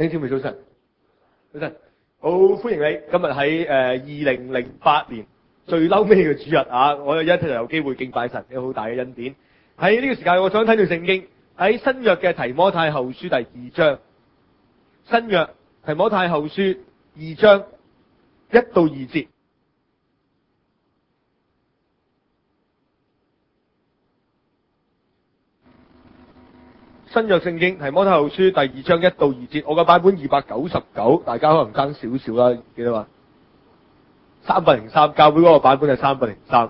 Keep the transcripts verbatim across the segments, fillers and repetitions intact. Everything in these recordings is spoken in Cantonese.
弟兄姊妹早晨，早晨，好歡迎你。今日喺誒二零零八年最嬲尾嘅主日啊！我有一日有機會敬拜神，有好大嘅恩典。喺呢個時間，我想睇段聖經喺新約嘅提摩太後書第二章。新約提摩太後書二章一到二節。新約聖經提摩太後書第二章一到二節，我嘅版本二百九十九，大家可能爭少少啦，記得嘛？三百零三，教會嗰個版本係三百零三。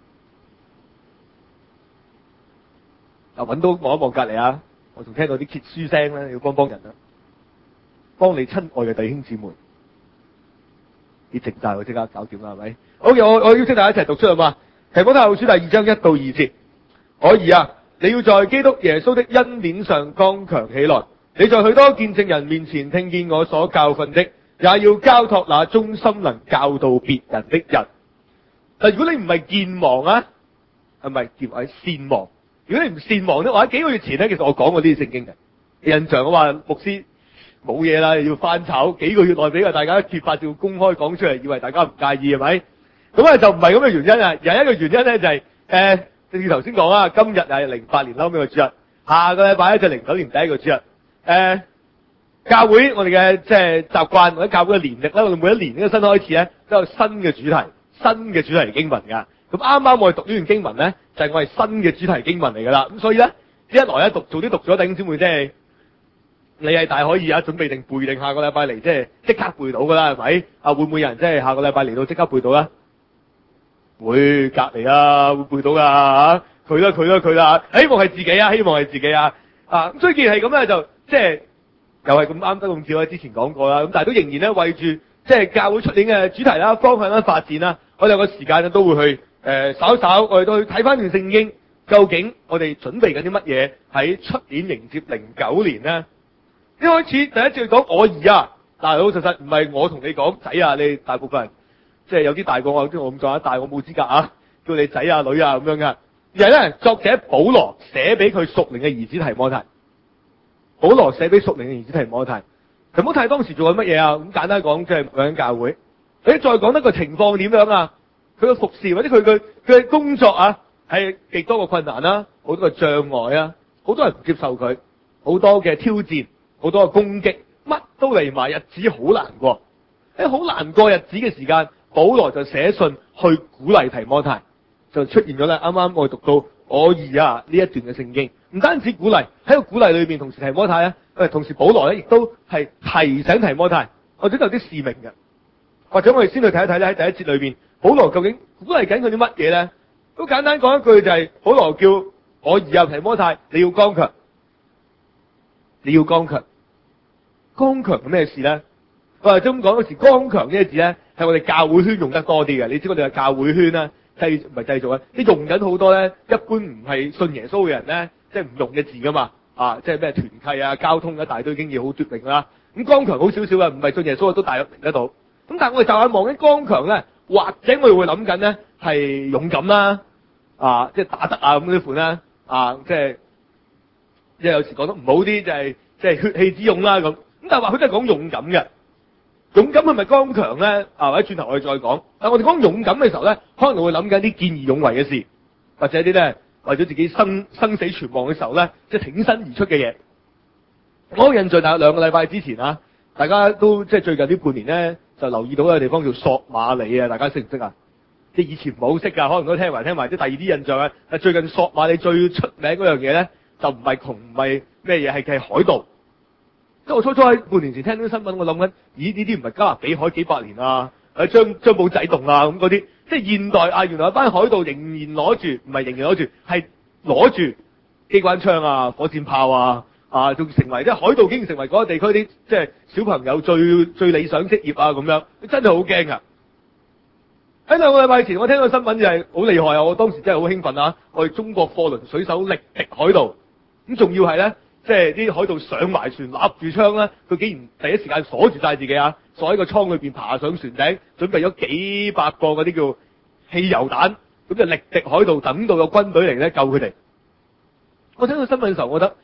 嗱，揾到望一望隔籬啊！我仲聽到啲揭書聲咧，要幫幫人啊，幫你親愛嘅弟兄姊妹，啲靜晒我即刻搞掂啦，係咪？好嘅，我我邀請大家一齊讀出嚟嘛。提摩太後書第二章一到二節，可以啊。你要在基督耶穌的恩典上剛強起來。你在許多見證人面前聽見我所教訓的，也要交託那忠心能教導別人的人。但如果你唔係健忘啊，係咪健忘係善忘？如果你唔善忘咧，或者幾個月前咧，其實我講過呢啲聖經嘅印象啊嘛，牧師冇嘢啦，要翻炒幾個月內俾大家揭發，照公開講出嚟，以為大家唔介意係咪？咁啊就唔係咁嘅原因啊，有一個原因咧就係、是、誒。呃正如頭先講啦，今日係零八年後尾個主日，下個禮拜咧就零九年第一個主日。誒、呃，教會我哋嘅即係習慣或者教會嘅年曆咧，我哋每一年呢個新開始咧都有新嘅主題，新嘅主題經文噶。咁啱啱我哋讀呢段經文咧，就係、是、我哋新嘅主題經文嚟噶啦。咁所以咧，一來咧讀早啲讀咗，弟兄姊妹即係你係大可以啊，準備定背定下個禮拜嚟，即係即刻背到噶啦，係咪？啊，會唔會有人即係下個禮拜嚟到即刻背到咧？會隔離啊，會背到噶嚇，佢啦佢啦佢啦，希望係自己啊，希望係自己啊，啊咁所以既然係咁咧，就即係又係咁啱得咁巧啊，之前講過啦，咁但係都仍然咧為住即係教會出年嘅主題啦、方向啦、發展啦，我哋有個時間咧都會去誒、呃、稍稍，我哋都去睇翻段聖經，究竟我哋準備緊啲乜嘢喺出年迎接零九年咧？一開始第一節講我兒啊，但係老老實實唔係我同你講仔啊，你大部分人。即係有啲大過我，即係我咁講啊，大我冇資格啊，叫你仔啊女啊咁樣噶。而係咧，作者保羅寫俾佢屬靈嘅兒子提摩太。保羅寫俾屬靈嘅兒子提摩太。提摩太當時做緊乜嘢啊？咁簡單講，即係牧緊教會。你再講得個情況點樣啊？佢嘅服侍或者佢嘅佢嘅工作啊，係極多個困難啦，好多個障礙啊，好多人唔接受佢，好多嘅挑戰，好多嘅攻擊，乜都嚟埋，日子好難過。喺好難過日子嘅時間。保羅就寫信去鼓勵提摩太，就出現咗咧。啱啱我讀到我兒啊呢一段嘅聖經，唔單止鼓勵，喺個鼓勵裏邊，同時提摩太咧，誒，同時保羅咧亦都係提醒提摩太，或者有啲使命嘅。或者我哋先去睇一睇咧，喺第一節裏邊，保羅究竟鼓勵緊佢啲乜嘢咧？好簡單講一句就係、是，保羅叫我兒啊提摩太，你要剛強，你要剛強，剛強係咩事咧？我哋咁講嗰時，剛強呢個字咧，係我哋教會圈用得多啲嘅。你知我哋嘅教會圈咧，製唔係製造啊，啲用緊好多咧，一般唔係信耶穌嘅人咧，即係唔用嘅字噶嘛。啊，即係咩團契啊、交通一大堆經驗好絕明啦。咁剛強好少少嘅，唔係信耶穌嘅都大約明得到。咁但係我哋就眼望緊剛強咧，或者我哋會諗緊咧係勇敢啦，啊，即係打得啊咁啲款啦，啊，即係即係有時講得唔好啲就係即係血氣之勇啦咁。咁但係話佢都係講勇敢嘅。勇敢係咪剛強咧？啊，或者轉頭我哋再講。但係我哋講勇敢嘅時候咧，可能會諗緊啲見義勇為嘅事，或者啲咧為咗自己生生死存亡嘅時候咧，即係挺身而出嘅嘢。我印象大約兩個禮拜之前啊，大家都即係最近呢半年咧，就留意到一個地方叫索馬里啊，大家識唔識啊？即係以前唔係好識㗎，可能都聽埋聽埋。即係第二啲印象啊，但最近索馬里最出名嗰樣嘢咧，就唔係窮唔係咩嘢，係係海盜。即係我初初喺半年前聽到啲新聞，我諗緊，咦呢啲唔係加勒比海幾百年啊？誒張張保仔洞啊咁嗰啲，即係現代啊，原來一班海盜仍然攞住，唔係仍然攞住，係攞住機關槍啊、火箭炮啊，啊仲成為即係海盜，竟然成為嗰個地區啲即係小朋友最最理想職業啊咁樣，真係好驚啊！喺兩個禮拜前，我聽到新聞就係好厲害啊！我當時真係好興奮啊！我哋中國貨輪水手力敵海盜，咁仲要係咧。即係啲海盜上埋船，立住槍咧，佢竟然第一時間鎖住晒自己啊！鎖喺個倉裏邊，爬上船頂，準備咗幾百個嗰啲叫汽油彈，咁就力敵海盜，等到有軍隊嚟咧救佢哋。我聽到新聞嘅時候，我覺得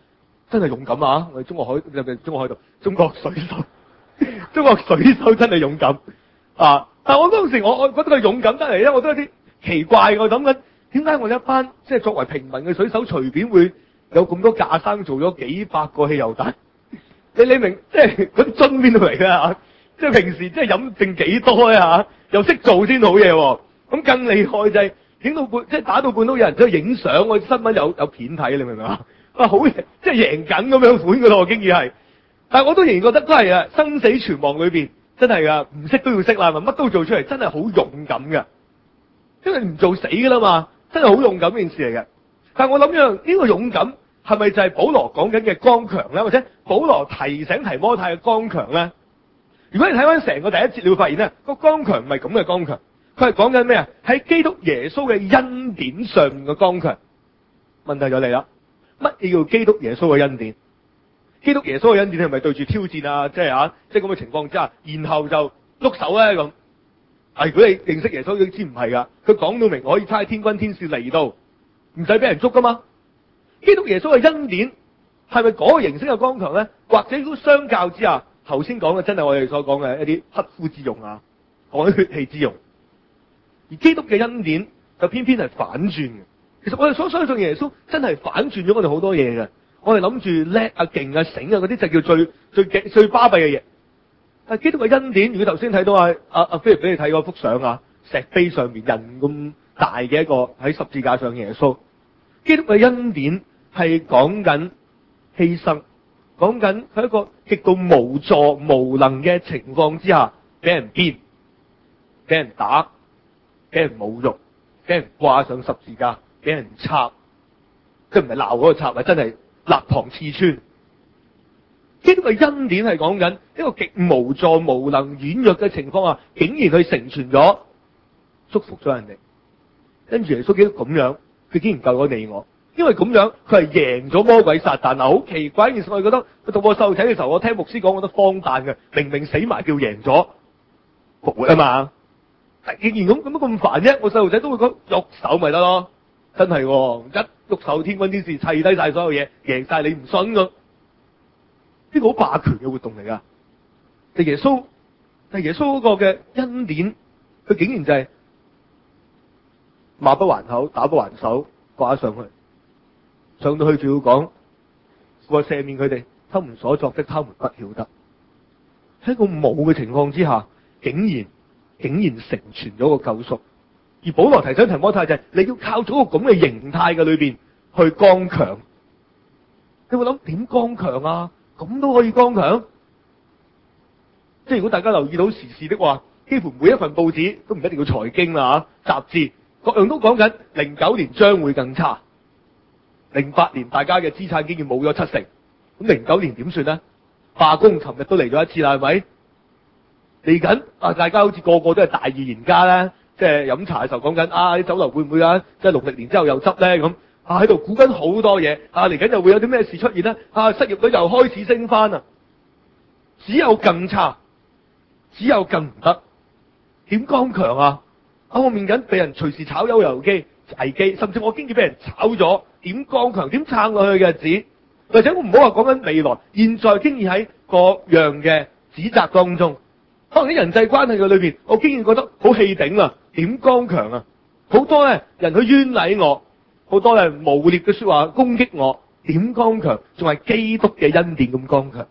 真係勇敢啊！我哋中國海入邊中國海度，中國水手，中國水手真係勇敢啊！但係我當時我我覺得佢勇敢得嚟咧，我都有啲奇怪，我諗緊點解我哋一班即係作為平民嘅水手，隨便會有咁多架生做咗幾百個汽油彈？你你明即係嗰啲樽邊度嚟㗎嚇？即係平時即係飲剩幾多呀嚇？又識做先好嘢喎！咁更厲害就係影到半即係打到半都有人走去影相，我新聞有有片睇，你明唔明啊？啊好嘢，即係贏緊咁樣款㗎咯，經已係。但係我都仍然覺得都係啊，生死存亡裏邊真係啊，唔識都要識啦，乜都做出嚟，真係好勇敢㗎。因為唔做死㗎啦嘛，真係好勇敢件事嚟嘅。但係我諗樣呢個勇敢係咪就係保羅講緊嘅剛強咧？或者保羅提醒提摩太嘅剛強咧？如果你睇翻成個第一節，你會發現咧，個剛強唔係咁嘅剛強，佢係講緊咩啊？喺基督耶穌嘅恩典上面嘅剛強。問題就嚟啦，乜嘢叫基督耶穌嘅恩典？基督耶穌嘅恩典係咪對住挑戰啊？即係啊，即係咁嘅情況之下，然後就喐手咧咁？啊，如果你認識耶穌，你知唔係噶？佢講到明可以差天軍天使嚟到，唔使俾人捉噶嘛？基督耶穌嘅恩典係咪嗰個形式嘅剛強咧？或者如果相較之下，頭先講嘅真係我哋所講嘅一啲匹夫之勇啊，講啲血氣之勇，而基督嘅恩典就偏偏係反轉嘅。其實我哋所相信耶穌真係反轉咗我哋好多嘢嘅。我哋諗住叻啊、勁啊、醒啊嗰啲就叫最最勁、最巴閉嘅嘢。但係基督嘅恩典，如果頭先睇到啊啊啊菲力俾你睇嗰幅相啊，石碑上面人咁大嘅一個喺十字架上嘅耶穌，基督嘅恩典係講緊犧牲，講緊喺一個極度無助無能嘅情況之下，俾人鞭、俾人打、俾人侮辱、俾人掛上十字架、俾人插，即係唔係鬧嗰個插，係真係肋旁刺穿。基督嘅恩典係講緊一個極無助無能軟弱嘅情況下，竟然去成全咗，祝福咗人哋。跟住耶穌基督咁樣，佢竟然救咗你我，因為咁樣佢係贏咗魔鬼撒旦。嗱，好奇怪一件事，我覺得佢讀我細路仔嘅時候，我聽牧師講，我覺得荒誕嘅，明明死埋叫贏咗復活啊嘛，但竟然咁咁咁煩啫。我細路仔都會講喐手咪得咯，真係、哦、一喐手天軍天使砌低晒所有嘢，贏晒你唔信㗎。呢個好霸權嘅活動嚟噶，就耶穌，但耶穌嗰個嘅恩典，佢竟然就係罵不還口，打不還手，掛上去，上到去仲要講，話赦免佢哋，他們所作的，他們不曉得。喺個冇嘅情況之下，竟然竟然成全咗個救贖。而保羅提醒提摩太就係、是，你要靠咗個咁嘅形態嘅裏邊去剛強。你會諗點剛強啊？咁都可以剛強？即係如果大家留意到時事的話，幾乎每一份報紙都唔一定要財經啦吓，雜誌各樣都講緊零九年將會更差，零八年大家嘅資產經驗冇咗七成，咁零九年點算呢？罷工尋日都嚟咗一次啦，係咪？嚟緊啊！大家好似個個都係大預言家咧，即係飲茶嘅時候講緊啊，啲酒樓會唔會啊？即係農曆年之後又執咧咁。啊！喺度估緊好多嘢，啊嚟緊又會有啲咩事出現呢？啊失業率又開始升翻啊！只有更差，只有更唔得，點剛強啊？啊我面緊俾人隨時炒魷魷機危機，甚至我經已俾人炒咗，點剛強？點撐落去嘅日子？或者我唔好話講緊未來，現在經已喺各樣嘅指責當中，可能喺人際關係嘅裏邊，我經已覺得好氣頂啊！點剛強啊？好多咧人去冤枉我。好多係誣衊嘅說話攻擊我，點剛強？仲係基督嘅恩典咁剛強。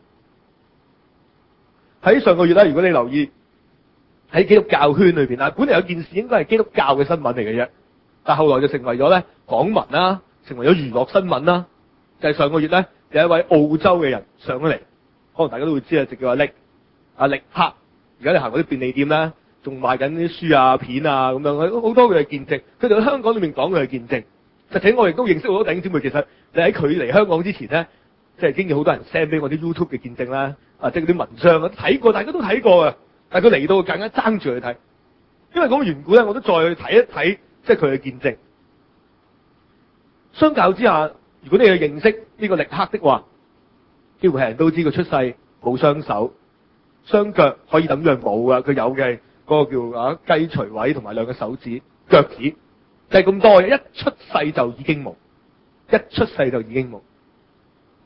喺上個月咧，如果你留意喺基督教圈裏邊啊，本嚟有件事應該係基督教嘅新聞嚟嘅啫，但係後來就成為咗咧港聞啦，成為咗娛樂新聞啦。就係、是、上個月咧有一位澳洲嘅人上咗嚟，可能大家都會知啊，就叫阿力阿力克。而家你行嗰啲便利店咧，仲賣緊啲書啊片啊咁樣，好多佢嘅見證。佢哋喺香港裏面講佢嘅見證。實際我亦都認識好多弟兄姊妹，其實你喺佢嚟香港之前咧，即係經已好多人 send 俾我啲 YouTube 嘅見證啦，啊，即係嗰啲文章啊，睇過，大家都睇過嘅。但係佢嚟到更加爭住去睇，因為咁嘅緣故咧，我都再去睇一睇，即係佢嘅見證。相較之下，如果你去認識呢個力克的話，幾乎係人都知佢出世冇雙手，雙腳可以等於冇㗎，佢有嘅嗰個叫啊雞錘位同埋兩個手指腳趾。就係咁多嘅，一出世就已經冇，一出世就已經冇。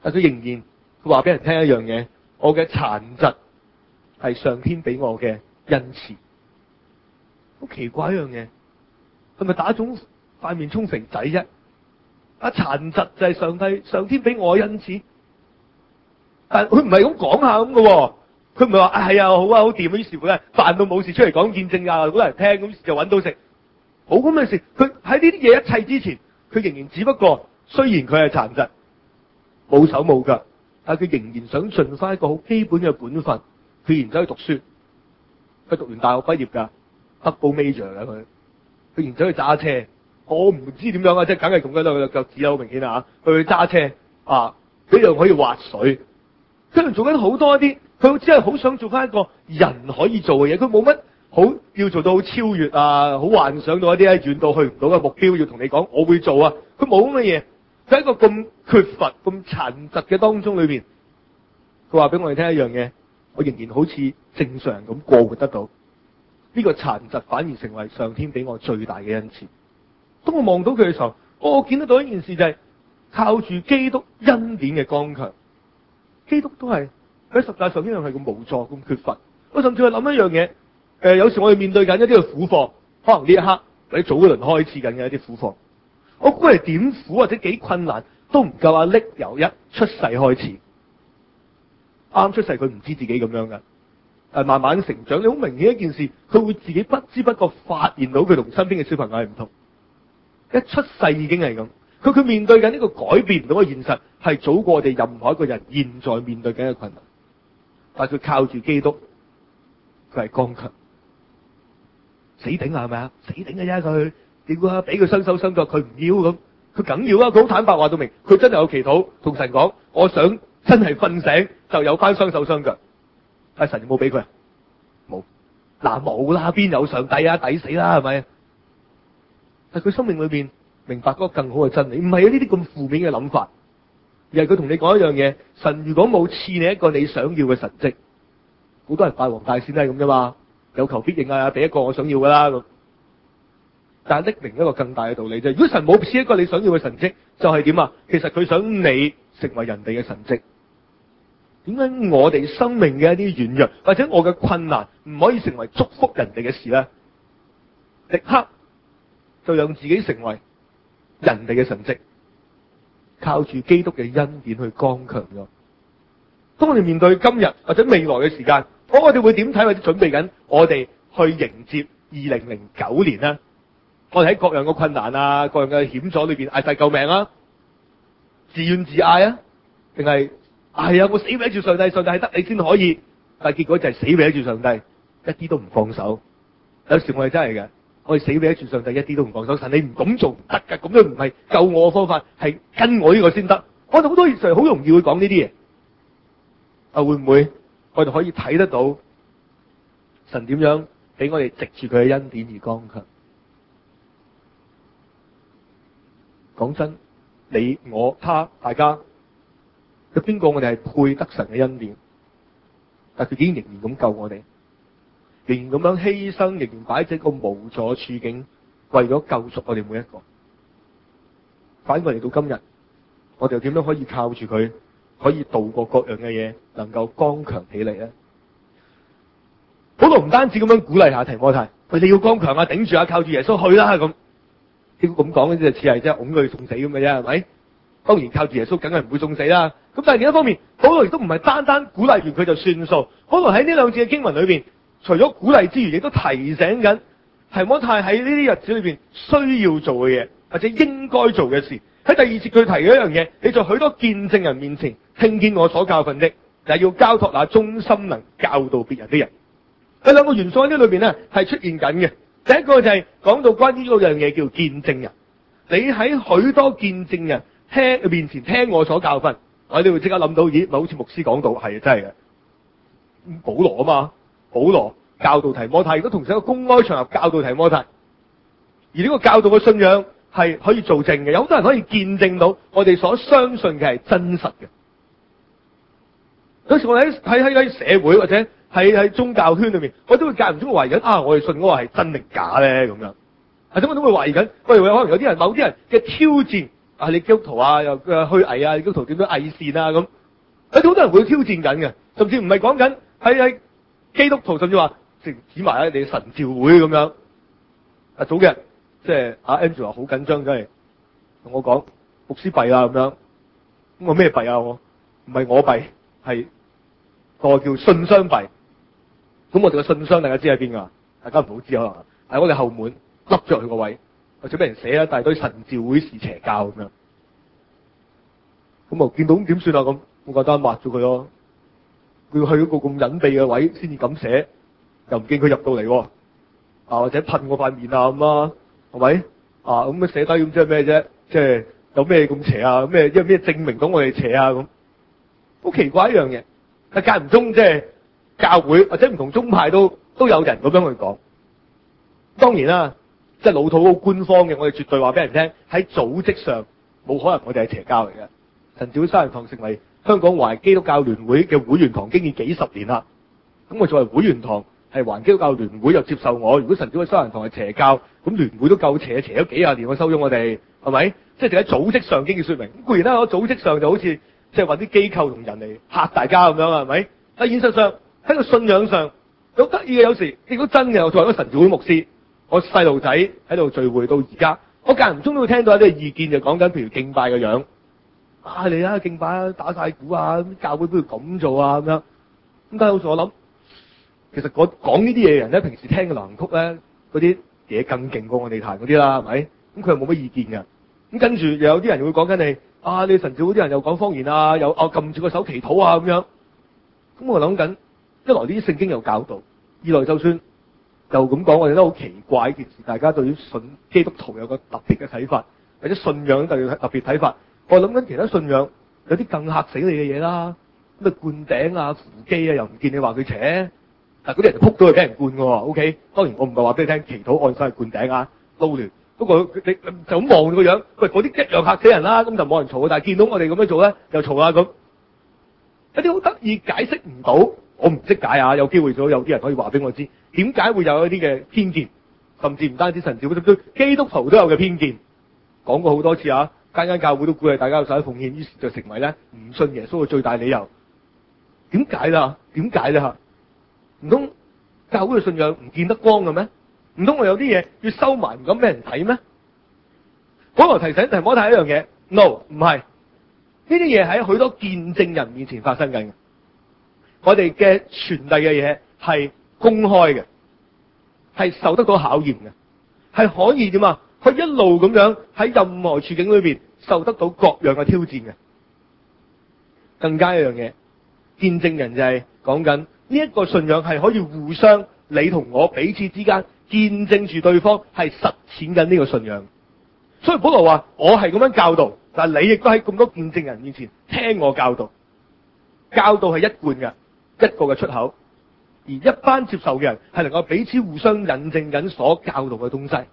但佢仍然佢話俾人聽一樣嘢，我嘅殘疾係上天俾我嘅恩賜。好奇怪一樣嘢，係咪打腫塊面充肥仔啫？啊，殘疾就係上帝上天俾我嘅恩賜，但佢唔係咁講下咁嘅，佢唔係話係啊好啊好掂啊，於是乎咧煩到冇事出嚟講見證啊，好多人聽，咁就揾到食，冇咁嘅事。佢喺呢啲嘢一切之前，佢仍然只不過雖然佢係殘疾，冇手冇腳，但係佢仍然想盡翻一個好基本嘅本分，佢仍然走去讀書，佢讀完大學畢業噶，double major 噶佢，佢仍然走去揸車。我唔知點樣啊，即係梗係咁樣啦，佢腳趾好明顯啊，佢去揸車啊，佢又可以滑水，佢仲做緊好多一啲，佢只係好想做翻一個人可以做嘅嘢，佢冇乜好要做到好超越啊，好幻想到一啲咧遠到去唔到嘅目標，要同你講我會做啊，佢冇咁嘅嘢，喺一個咁缺乏、咁殘疾嘅當中裏邊，佢話俾我哋聽一樣嘢，我仍然好似正常人咁過活得到，呢個殘疾反而成為上天俾我最大嘅恩賜。當我望到佢嘅時候，我見得到一件事就係靠住基督恩典嘅剛強。基督都係喺十字架上一樣係咁無助、咁缺乏。我甚至係諗一樣嘢，誒、呃，有時我哋面對緊一啲嘅苦況，可能呢一刻或者早一輪開始緊嘅一啲苦況，我估係點苦或者幾困難都唔夠阿力由一出世開始。啱出世佢唔知自己咁樣噶，誒，慢慢成長，你好明顯一件事，佢會自己不知不覺發現到佢同身邊嘅小朋友係唔同。一出世已經係咁，佢佢面對緊呢個改變唔到嘅現實，係早過我哋任何一個人現在面對緊嘅困難。但係佢靠住基督，佢係剛強，死頂啊，係咪啊？死頂嘅啫佢，點解俾佢雙手雙腳佢唔要咁？佢梗要啊！佢好坦白話到明，佢真係有祈禱同神講，我想真係瞓醒就有翻雙手雙腳。但神有冇俾佢啊？冇，嗱冇啦，邊有上帝啊？抵死啦，係咪？但佢生命裏邊明白嗰個更好嘅真理，唔係有呢啲咁負面嘅諗法，而係佢同你講一樣嘢：神如果冇賜你一個你想要嘅神蹟，好多人拜黃大仙都係咁啫嘛，有求必應啊，俾一個我想要噶啦咁。但係匿明一個更大嘅道理啫，如果神冇賜一個你想要嘅神蹟，就係點啊？其實佢想你成為人哋嘅神蹟。點解我哋生命嘅一啲軟弱或者我嘅困難唔可以成為祝福人哋嘅事咧？立刻就讓自己成為人哋嘅神蹟，靠住基督嘅恩典去剛強咗。當我哋面對今日或者未來嘅時間，我我哋會點睇或者準備緊我哋去迎接二零零九年呢？我哋喺各樣嘅困難啊，各樣嘅險阻裏邊嗌晒救命啊，自怨自艾啊，定係係啊我死俾住上帝，上帝係得你先可以，但係結果就係死俾住上帝，一啲都唔放手。有時我哋真係嘅。我哋死俾住上帝，一啲都唔放手。神，你唔咁做唔得噶，咁樣唔係救我嘅方法，係跟我呢個先得。我哋好多時好容易會講呢啲嘢。啊，會唔會我哋可以睇得到神點樣俾我哋藉住佢嘅恩典而剛強？講真，你我他大家有邊個我哋係配得神嘅恩典？但佢竟然仍然咁救我哋。仍然咁樣犧牲，仍然擺喺一個無助處境，為咗救贖我哋每一個。反過嚟到今日，我哋又點樣可以靠住佢，可以度過各樣嘅嘢，能夠剛強起嚟咧？保羅唔單止咁樣鼓勵下提摩太，佢哋要剛強啊，頂住啊，靠住耶穌去啦咁。點咁講咧？就似係即係拱佢送死咁嘅啫，係咪？當然靠住耶穌，梗係唔會送死啦。咁但係另一方面，保羅亦都唔係單單鼓勵完佢就算數。保羅喺呢兩節嘅經文裏邊，除咗鼓勵之餘，亦都提醒緊提摩太喺呢啲日子裏邊需要做嘅嘢，或者應該做嘅事。喺第二節佢提嘅一樣嘢，你在許多見證人面前聽見我所教訓的，就係要交託那忠心能教導別人的人。喺兩個元素喺呢裏邊咧係出現緊嘅。第一個就係講到關於嗰樣嘢叫見證人。你喺許多見證人聽面前聽我所教訓，我哋會即刻諗到，咦，咪好似牧師講到係啊，真係嘅。保羅啊嘛。保羅教導提摩太，亦都同時一個公開場合教導提摩太，而呢個教導嘅信仰係可以做證嘅，有好多人可以見證到我哋所相信嘅係真實嘅。有時我哋喺喺喺社會或者喺喺宗教圈裏面，我都會間唔中懷疑緊啊，我哋信嗰個係真定假咧咁樣。啊，點解都會懷疑緊？喂，可能有啲人某啲人嘅挑戰啊你基督徒啊又誒虛偽啊，基督徒點樣偽善啊咁，有好多人會挑戰緊嘅，甚至唔係講緊喺喺基督徒，甚至話直指埋喺你神召會咁樣。啊早嘅即係阿 Andrew 話好緊張，真係同我講牧師弊啊咁樣。咁我咩弊啊？我唔係我弊，係個叫信箱弊。咁我哋個信箱大家知喺邊噶？大家唔好知可能喺我哋後門笠咗佢個位，或者俾人寫一大堆神召會是邪教咁樣。咁啊見到點算啊？咁我簡單抹咗佢咯。佢要去一個咁隱秘嘅位先至咁寫，又唔見佢入到嚟喎。啊或者噴我塊面啊咁啊，係咪？啊咁啊寫低咁即係咩啫？即係有咩咁邪啊？咩因為咩證明到我哋邪啊？咁好奇怪一樣嘢。但間唔中即係教會或者唔同宗派都都有人咁樣去講。當然啦，即係老土好官方嘅，我哋絕對話俾人聽喺組織上冇可能我哋係邪教嚟嘅。神召會三人堂成為香港華人基督教聯會嘅會員堂，經已幾十年啦。咁我作為會員堂係華人基督教聯會又接受我。如果神召會三人堂係邪教，咁聯會都夠邪，邪咗幾廿年我收咗我哋，係咪？即係就喺組織上經已說明。固然啦，我組織上就好似即係揾啲機構同人嚟嚇大家咁樣，係咪？但現實上喺個信仰上好得意嘅，有時亦都真嘅。我作為一個神召會牧師，我細路仔喺度聚會到而家，我間唔中都會聽到一啲意見，就講緊譬如敬拜嘅樣。啊你啊敬拜啊打晒鼓啊，教會都要咁做啊咁樣。咁但係有時我諗，其實講講呢啲嘢嘅人咧，平時聽嘅流行曲咧，嗰啲嘢更勁過我哋彈嗰啲啦，係咪？咁佢又冇乜意見嘅。咁跟住又有啲人會講緊你啊，你神召會啲人又講方言啊，又啊撳住個手祈禱啊咁樣。咁我諗緊，一來呢啲聖經有教導，二來就算就咁講，我哋都好奇怪一件事，大家對於信基督徒有個特別嘅睇法，或者信仰特特別睇法。我諗緊其他信仰有啲更嚇死你嘅嘢啦，咩灌頂啊、扶基啊，又唔見你話佢邪，但嗰啲人就撲到去俾人灌㗎喎。O K，當然我唔係話俾你聽祈禱按手係灌頂啊、撈亂。不過你就咁望個樣，喂嗰啲一樣嚇死人啦，咁就冇人嘈。但係見到我哋咁樣做咧，又嘈啦咁。有啲好得意解釋唔到，我唔識解啊。有機會咗有啲人可以話俾我知，點解會有一啲嘅偏見，甚至唔單止神召會，對基督徒都有嘅偏見。講過好多次啊。間間教會都鼓勵大家有晒奉獻，於是就成為咧唔信耶穌嘅最大理由。點解啦？點解咧？吓，唔通教會嘅信仰唔見得光嘅咩？唔通我有啲嘢要收埋唔敢俾人睇咩？保羅提醒提摩太一樣嘢 ，no 唔係呢啲嘢喺許多見證人面前發生緊嘅。我哋嘅傳遞嘅嘢係公開嘅，係受得到考驗嘅，係可以點啊？佢一路咁樣喺任何處境裏邊受得到各樣嘅挑戰嘅。更加一樣嘢，見證人就係講緊呢一個信仰係可以互相，你同我彼此之間見證住對方係實踐緊呢個信仰。所以保羅話我係咁樣教導，但係你亦都喺咁多見證人面前聽我教導。教導係一貫嘅一個嘅出口，而一班接受嘅人係能夠彼此互相引證緊所教導嘅東西。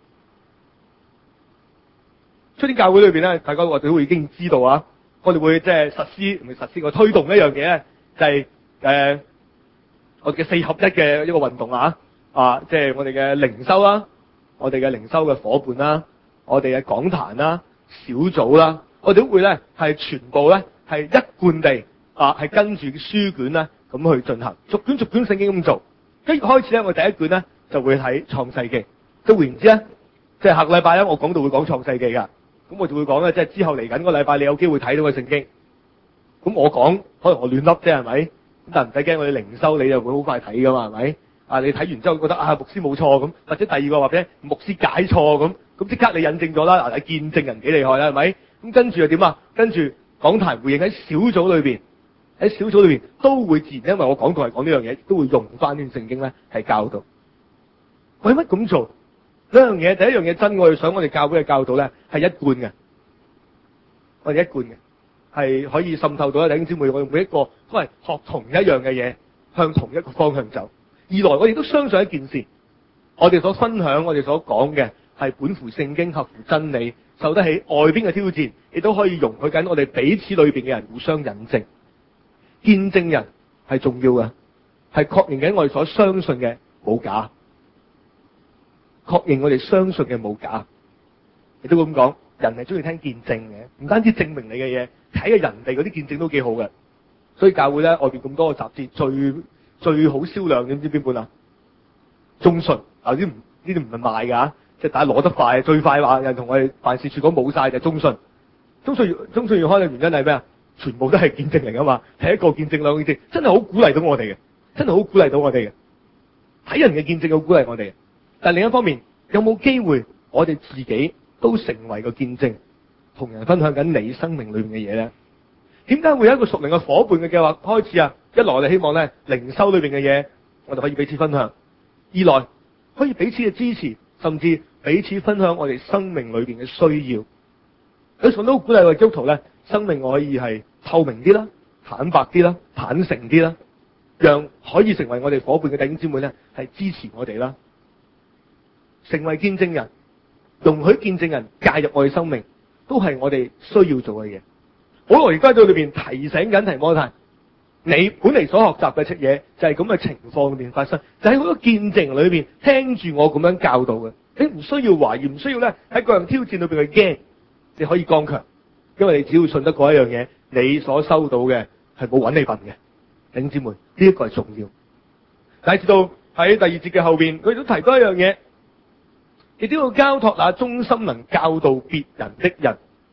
出啲教會裏邊咧，大家我哋都會已經知道啊，我哋會即係實施，唔係實施個推動一樣嘢咧，就係、是、誒、呃、我哋嘅四合一嘅一個運動啊，啊，即係我哋嘅靈修啦，我哋嘅靈修嘅伙伴啦，我哋嘅講壇啦、小組啦，我哋都會咧係全部咧係一貫地啊係跟住書卷咧咁去進行，逐卷逐卷聖經咁做。跟住開始咧，我第一卷咧就會睇創世記，即係換言之咧，即係下個禮拜咧，我講到會講創世記噶。咁我就會講咧，即係之後嚟緊個禮拜，你有機會睇到個聖經。咁我講，可能我亂笠啫，係咪？咁但係唔使驚，我哋靈修你就會好快睇噶嘛，係咪？啊，你睇完之後覺得啊，牧師冇錯咁，或者第二個話俾牧師解錯咁，咁即刻你引證咗啦，嗱，你見證人幾厲害啦，係咪？咁跟住又點啊？跟住講壇回應喺小組裏邊，喺小組裏邊都會自然，因為我講過係講呢樣嘢，都會用翻呢聖經咧係教導。為乜咁做？兩樣嘢，第一樣嘢真，我哋想我哋教會嘅教導咧係一貫嘅，我哋一貫嘅係可以滲透到弟兄姊妹，我哋每一個都係學同一樣嘅嘢，向同一個方向走。二來我哋都相信一件事，我哋所分享、我哋所講嘅係本乎聖經、合乎真理，受得起外邊嘅挑戰，亦都可以容許緊我哋彼此裏邊嘅人互相引證。見證人係重要嘅，係確認緊我哋所相信嘅冇假。確認我哋相信嘅冇假，亦都咁講， 人係中意聽見證嘅，唔單止證明你嘅嘢，睇下人哋嗰啲見證都幾好嘅。所以教會咧外邊咁多個雜誌，最最好銷量，你知唔知邊本啊？中信啊，啲唔呢啲唔係賣㗎，即係大家攞得快，最快話有人同我哋辦事處講冇晒就係中信。中信中信要開嘅原因係咩啊？全部都係見證嚟㗎嘛，係一個見證兩個見證，真係好鼓勵到我哋嘅，真係好鼓勵到我哋嘅。睇人嘅見證好鼓勵我哋，但另一方面有冇機會我哋自己都成為個見證，同人分享緊你生命裏面嘅嘢咧？點解會有一個屬靈嘅夥伴嘅計劃開始啊？一來我哋希望咧靈修裏邊嘅嘢，我哋可以彼此分享；二來可以彼此嘅支持，甚至彼此分享我哋生命裏邊嘅需要。有時都鼓勵我哋基督徒咧，生命可以係透明啲啦、坦白啲啦、坦誠啲啦，讓可以成為我哋夥伴嘅弟兄姊妹咧，係支持我哋啦，成為見證人，容許見證人介入我哋生命，都係我哋需要做嘅嘢。保羅而家喺裏邊提醒緊提摩太，你本嚟所學習嘅嘢就係咁嘅情況裏邊發生，就喺好多見證裏邊聽住我咁樣教導嘅，你唔需要懷疑，唔需要咧喺各樣挑戰裏邊去驚，你可以剛強，因為你只要信得過一樣嘢，你所收到嘅係冇揾你笨嘅。弟兄姊妹，呢一個係重要。但係直到喺第二節嘅後邊，佢都提多一樣嘢，亦都要交託那忠心能教導別人的人。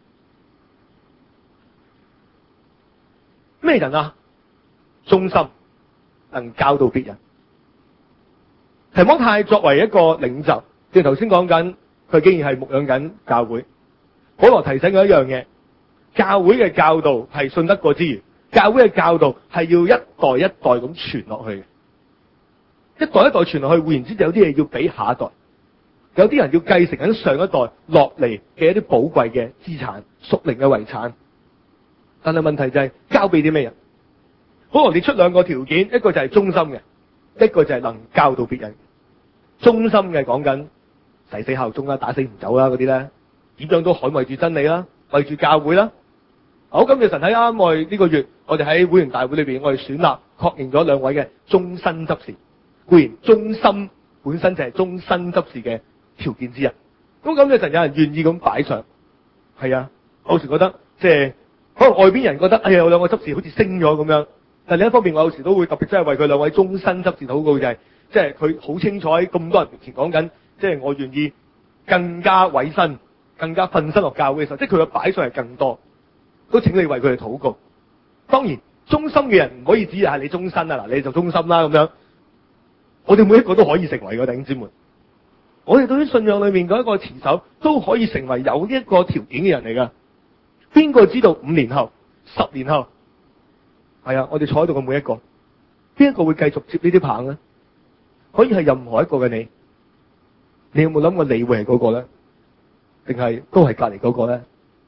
咩人啊？忠心能教導別人。提摩太作為一個領袖，正如頭先講緊，佢竟然係牧養緊教會。保羅提醒佢一樣嘢，教會嘅教導係信得過之餘，教會嘅教導係要一代一代咁傳落去嘅。一代一代傳落去，換言之，有啲嘢要俾下一代，有啲人要繼承緊上一代落嚟嘅一啲寶貴嘅資產、屬靈嘅遺產。但係問題就係交俾啲咩人？保羅列出兩個條件，一個就係忠心嘅，一個就係能教導別人。忠心嘅講緊誓死效忠啦、打死唔走啦嗰啲咧，點樣都捍衛住真理啦，為住教會啦。好，感謝神喺啱我哋呢個月，我哋喺會員大會裏邊，我哋選立確認咗兩位嘅終身執事。固然忠心本身就係終身執事嘅條件之一。咁感謝神有人願意咁擺上，係啊，我有時覺得即係。可能外邊人覺得，哎呀，有兩個執事好似升咗咁樣。但另一方面，我有時都會特別真係為佢兩位終身執事禱告，就係即係佢好清楚喺咁多人面前講緊，即係我願意更加委身、更加瞓身落教會嘅時候，即係佢嘅擺上係更多。都請你為佢哋禱告。當然，忠心嘅人唔可以只係你終身啊，嗱你就忠心啦咁樣。我哋每一個都可以成為嘅弟兄姊妹。我哋對於信仰裏面嗰一個持守，都可以成為有一個條件嘅人嚟㗎。邊個知道五年後、十年後？係啊，我哋坐喺度嘅每一個，邊一個會繼續接呢啲棒咧？可以係任何一個嘅你，你有冇諗過你會係嗰個咧？定係都係隔籬嗰個咧？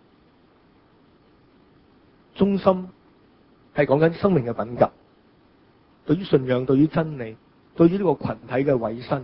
忠心係講緊生命嘅品格，對於信仰、對於真理、對於呢個群體嘅委身。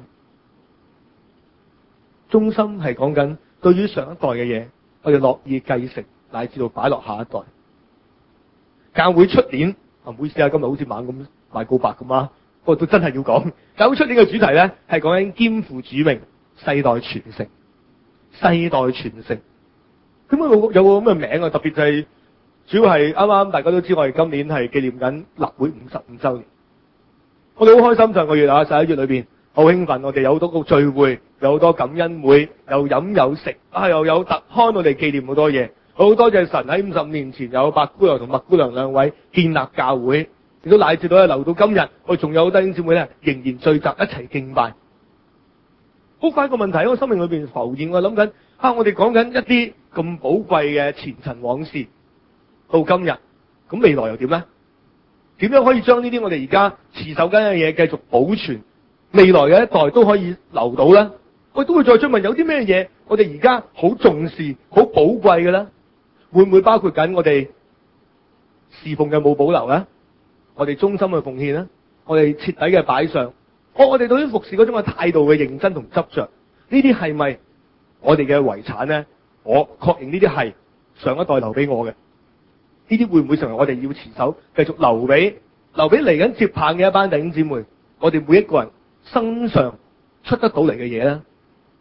忠心係講緊對於上一代嘅嘢，我哋樂意繼承。乃至到擺落下一代。教會出年啊，唔好意思啊，今日好似猛咁賣告白咁啊，不過都真係要講。教會出年嘅主題咧係講緊肩負主命，世代傳承，世代傳承。點解有個有個咁嘅名啊？特別就係主要係啱啱大家都知，我哋今年係紀念緊立會五十五週年。我哋好開心，上個月啊，十一月裏邊好興奮，我哋有好多個聚會，有好多感恩會，又飲有食啊，又有特刊，我哋紀念好多嘢。好多謝神喺五十五年前有白姑娘同麥姑娘兩位建立教會，亦都乃至到留到今日，我仲有好多弟兄姊妹咧仍然聚集一齊敬拜。好快一個問題喺我生命裏邊浮現，我諗緊啊，我哋講緊一啲咁寶貴嘅前塵往事，到今日咁未來又點咧？點樣可以將呢啲我哋而家持守緊嘅嘢繼續保存，未來嘅一代都可以留到咧？我都會再追問，有啲咩嘢我哋而家好重視、好寶貴嘅咧？會唔會包括緊我哋侍奉嘅冇保留咧？我哋忠心嘅奉獻咧？我哋徹底嘅擺上？我我哋對於服侍嗰種嘅態度嘅認真同執着，呢啲係咪我哋嘅遺產咧？我確認呢啲係上一代留俾我嘅。呢啲會唔會成為我哋要持守、繼續留俾留俾嚟緊接棒嘅一班弟兄姊妹？我哋每一個人身上出得到嚟嘅嘢咧？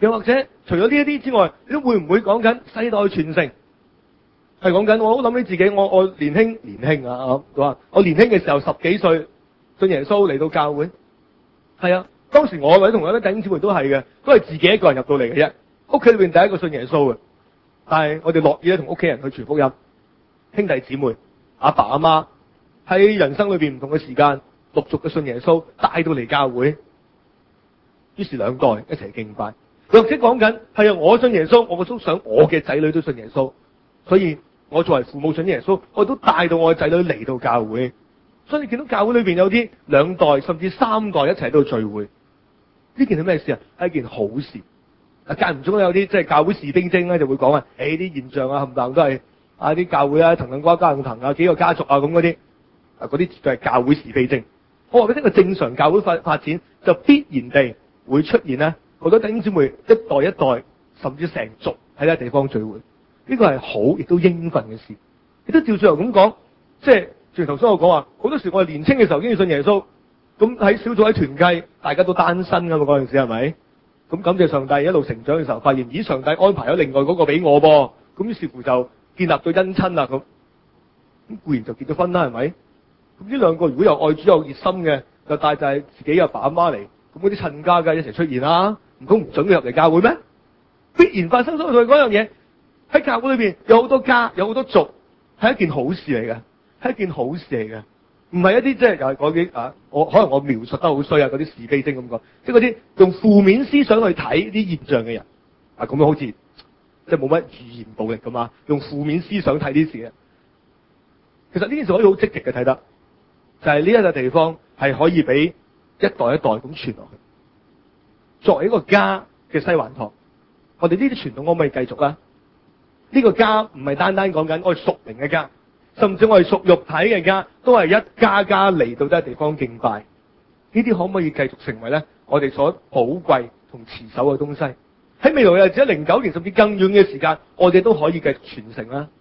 又或者除咗呢一啲之外，你都會唔會講緊世代傳承？係講緊，我都諗起自己，我我年輕年輕啊，我話我年輕嘅時候十幾歲信耶穌嚟到教會，係啊，當時我位同學啲弟兄姊妹都係嘅，都係自己一個人入到嚟嘅啫。屋企裏邊第一個信耶穌嘅，但係我哋樂意咧同屋企人去傳福音，兄弟姊妹、阿爸阿媽喺人生裏邊唔同嘅時間陸續嘅信耶穌，帶到嚟教會，於是兩代一齊敬拜。或者講緊係啊，我信耶穌，我都想我嘅仔女都信耶穌，所以我作為父母信耶穌，我都帶到我嘅仔女嚟到教會。所以你見到教會裏邊有啲兩代甚至三代一齊喺度聚會，呢件係咩事啊？係一件好事。啊，間唔中有啲即係教會士兵精咧，就會講啊，誒啲現象啊，冚唪唥都係啊啲教會啊，藤藤瓜瓜藤藤啊，幾個家族啊咁嗰啲，啊嗰啲就係教會是非精。我話俾你聽，個正常教會發發展就必然地會出現咧，好多弟兄姊妹一代一代甚至成族喺呢個地方聚會，呢個係好亦都應份嘅事。亦都照最後咁講，即係正如頭先我講話，好多時我哋年青嘅時候已經信耶穌，咁喺小組喺團契，大家都單身噶嘛嗰陣時係咪？咁感謝上帝一路成長嘅時候，發現咦上帝安排咗另外嗰個俾我噃，咁於是乎就建立咗姻親啦咁，咁固然就結咗婚啦係咪？咁呢兩個如果有愛主有熱心嘅，就帶晒自己阿爸阿媽嚟，咁嗰啲親家嘅一齊出現啦，唔通唔准佢入嚟教會咩？必然發生咗佢嗰樣嘢。喺教會裏邊有好多家有好多族，係一件好事嚟嘅，係一件好事嚟嘅。唔係一啲即係又係嗰啲啊！我可能我描述得好衰啊，嗰啲是非精咁講，即係嗰啲用負面思想去睇啲現象嘅人啊，咁樣好似即係冇乜語言暴力㗎嘛，用負面思想睇啲事嘅。其實呢件事可以好積極嘅睇得，就係呢一個地方係可以俾一代一代咁傳落去。作為一個家嘅西環堂，我哋呢啲傳統可唔可以繼續啦？呢個家唔係單單講緊我哋屬靈嘅家。甚至我哋屬肉體嘅家，都係一家家嚟到呢個地方敬拜。呢啲可唔可以繼續成為咧我哋所寶貴同持守嘅東西？喺未來嘅日子，喺零九年甚至更遠嘅時間，我哋都可以繼續傳承啦。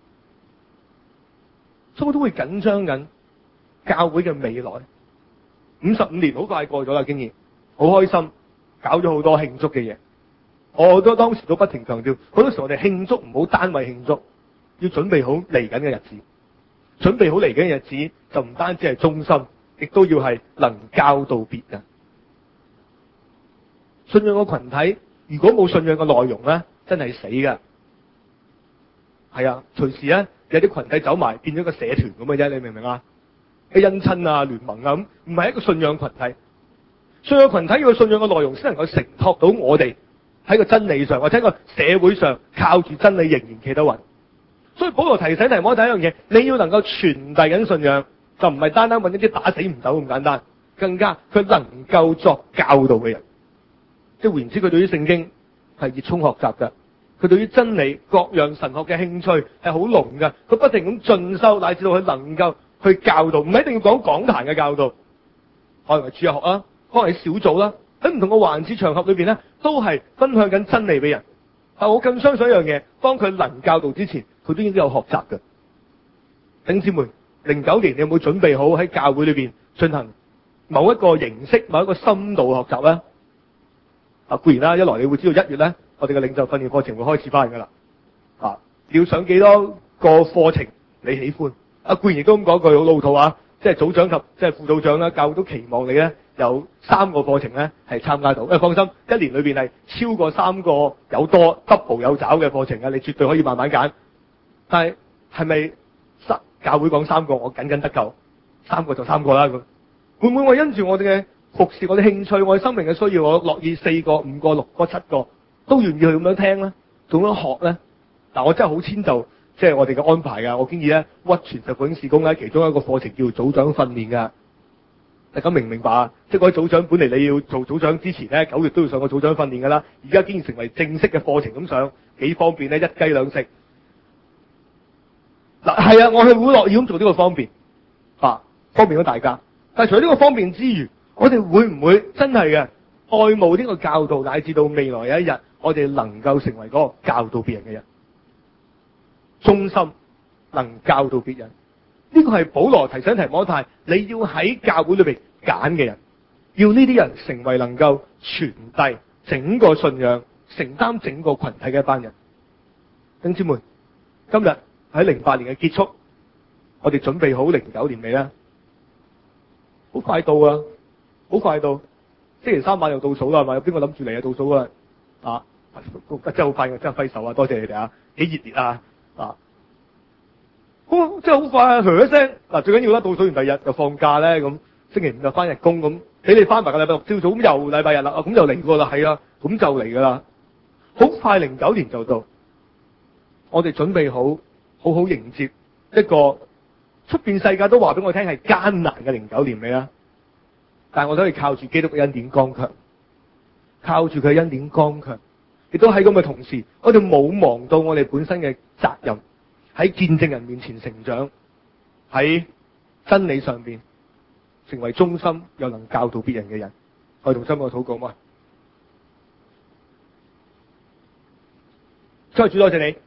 所以我都會緊張緊教會嘅未來。五十五年好快過咗啦，經驗好開心，搞咗好多慶祝嘅嘢。我都當時都不停強調，好多時候我哋慶祝唔好單為慶祝，要準備好嚟緊嘅日子。準備好嚟緊嘅日子，就唔單止係忠心，亦都要係能教導別人。信仰個群體，如果冇信仰嘅內容咧，真係死噶。係啊，隨時咧有啲群體走埋，變咗個社團咁嘅啫，你明唔明啊？啲姻親啊、聯盟啊咁，唔係一個信仰群體。信仰群體要有信仰嘅內容，先能夠承托到我哋喺個真理上，或者喺個社會上靠住真理仍然企得穩。所以保羅提醒提摩太一樣嘢，你要能夠傳遞緊信仰，就唔係單單揾一啲打死唔走咁簡單，更加佢能夠作教導嘅人。即係換言之，佢對於聖經係熱衷學習㗎，佢對於真理各樣神學嘅興趣係好濃㗎，佢不停咁進修，乃至到佢能夠去教導，唔係一定要講講壇嘅教導，可能係主日學啊，可能係小組啦，喺唔同嘅環節場合裏邊咧，都係分享緊真理俾人。但我更相信一樣嘢，當佢能教導之前，佢都應該有學習嘅。弟兄姊妹，零九年你有冇準備好喺教會裏邊進行某一個形式、某一個深度嘅學習咧？啊，固然啦，一來你會知道一月咧，我哋嘅領袖訓練課程會開始翻噶啦。啊，你要上幾多個課程你喜歡？啊，固然亦都咁講句好老土啊，即係組長及即係副組長啦，教會都期望你咧有三個課程咧係參加到。誒，放心，一年裏邊係超過三個有多 double 有找嘅課程啊，你絕對可以慢慢揀。但係係咪三教會講三個，我僅僅得夠三個就三個啦咁？會唔會我因住我哋嘅服侍、我哋興趣、我哋生命嘅需要，我樂意四個、五個、六個、七個都願意去咁樣聽咧，咁樣學咧？嗱，我真係好遷就即係我哋嘅安排噶。我建議咧屈傳授福音事工咧，其中一個課程叫做組長訓練噶。大家明唔明白啊？即係嗰啲組長本嚟你要做組長之前咧，九月都要上個組長訓練噶啦。而家竟然成為正式嘅課程咁上，幾方便咧，一雞兩食。嗱，係啊，我係會樂意咁做呢個方便，啊，方便咗大家。但係除咗呢個方便之餘，我哋會唔會真係嘅愛慕呢個教導，乃至到未來有一日，我哋能夠成為嗰個教導別人嘅人，忠心能教導別人？呢個係保羅提醒提摩太，你要喺教會裏邊揀嘅人，要呢啲人成為能夠傳遞整個信仰承擔整個群體嘅一班人。弟兄姊妹，今日喺零八年嘅結束，我哋準備好零九年未咧？好快到啊！好快到，星期三晚又倒數啦，係咪？有邊個諗住嚟啊？倒數啊！啊，真係好快嘅，真係揮手啊！多謝你哋啊，幾熱烈啊！啊，好，真係好快啊！噓一聲，嗱，最緊要啦，倒數完第二日就放假咧，咁星期五就翻日工咁，俾你翻埋個禮拜六朝早，咁又禮拜日啦，啊，咁又嚟過啦，係啊，咁就嚟噶啦，好快零九年就到，我哋準備好，好好迎接一個出邊世界都話俾我聽係艱難嘅零九年未啊？但係我都係靠住基督嘅恩典剛強，靠住佢嘅恩典剛強，亦都喺咁嘅同時，我哋冇忘到我哋本身嘅責任，喺見證人面前成長，喺真理上邊成為忠心又能教導別人嘅人。我哋同心個禱告嘛，再主多謝你。